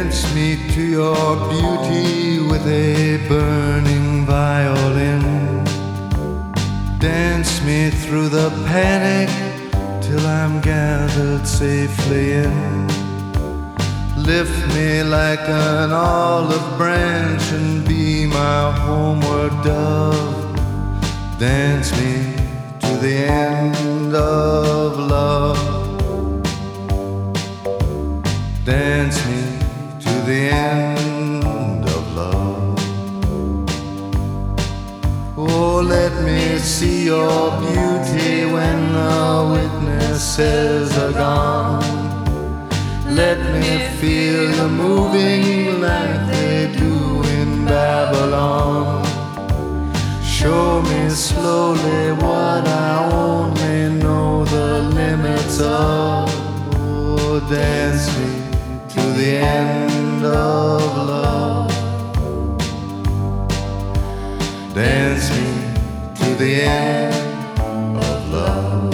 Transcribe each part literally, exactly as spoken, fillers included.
Dance me to your beauty with a burning violin. Dance me through the panic till I'm gathered safely in. Lift me like an olive branch and be my homeward dove. Dance me to the end of love. Dance me to the end of love. Oh, let me see your beauty when the witnesses are gone. Let me feel you moving like they do in Babylon. Show me slowly what I only know the limits of. Oh, dance me to the end of love. Dance me to the end of love.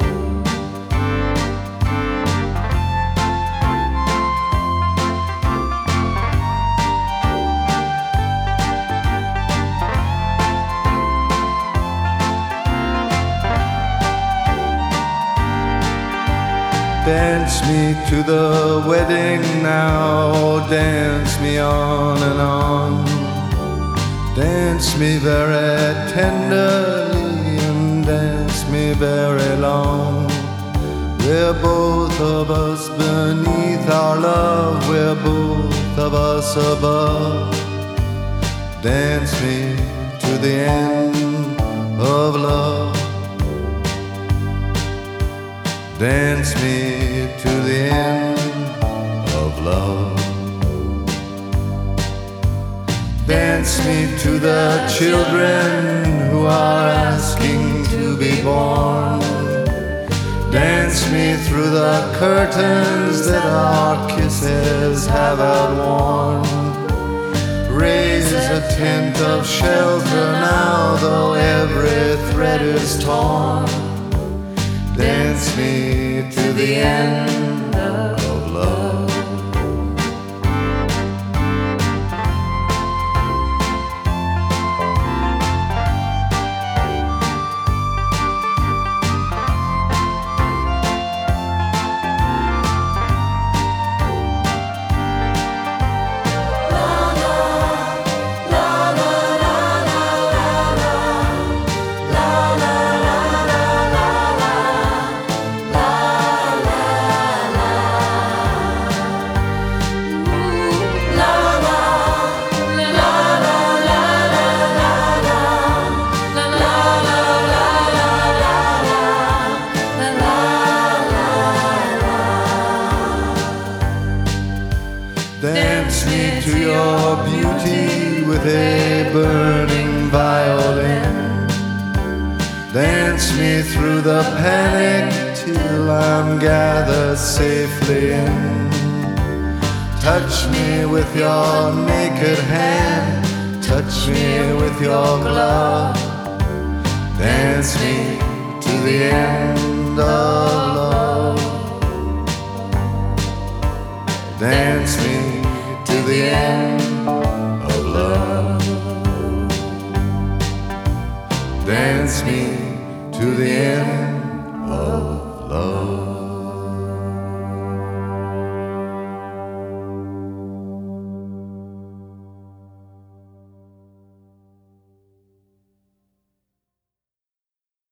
Dance me to the wedding now, dance me on and on. Dance me very tenderly and dance me very long. We're both of us beneath our love, we're both of us above. Dance me to the end of love. Dance me to the end of love. Dance me to the children who are asking to be born. Dance me through the curtains that our kisses have outworn. Raise a tent of shelter now, though every thread is torn. Dance me to the end of love. Dance me to your beauty with a burning violin. Dance me through the panic till I'm gathered safely in. Touch me with your naked hand, touch me with your glove. Dance me to the end of